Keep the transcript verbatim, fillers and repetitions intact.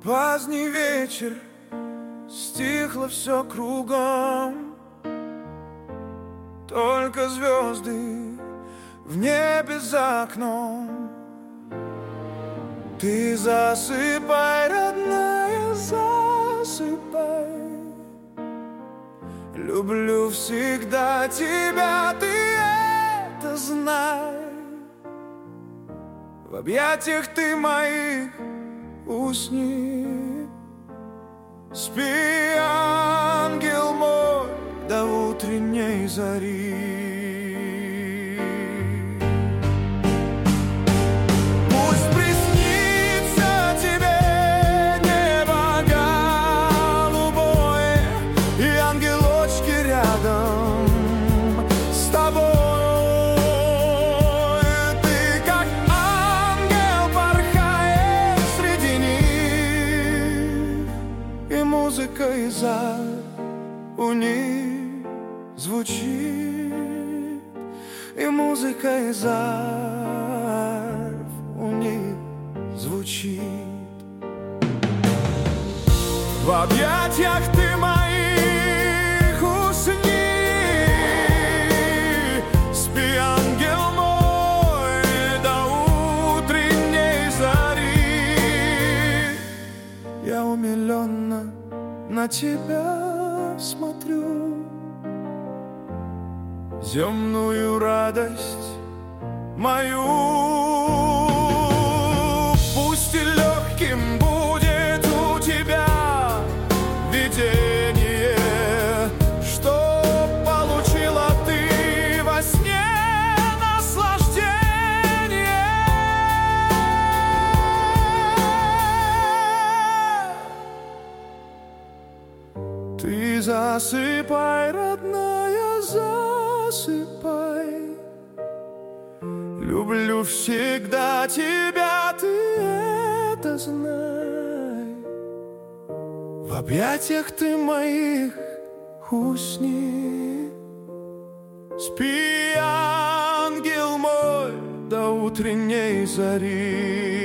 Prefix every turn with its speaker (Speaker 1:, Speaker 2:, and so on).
Speaker 1: Поздний вечер, стихло все кругом, только звезды в небе за окном. Ты засыпай, родная, засыпай. Люблю всегда тебя, ты это знай. В объятиях ты моих усни. Спи, ангел мой, до утренней зари. Пусть приснится тебе небо голубое и ангелочки рядом с тобой. Ты как ангел порхаешь среди них, и музыка из арф у них звучит, и музыка из арф у них звучит. В объятиях ты моих усни. Спи, ангел мой, до утренней зари. Я умиленно на тебя смотрю, земную радость мою. Пусть и легким будет у тебя видение, что получила ты во сне наслаждение. Ты засыпай, родная, засыпай. Люблю всегда тебя, ты это знай. В объятиях ты моих усни. Спи, ангел мой, до утренней зари.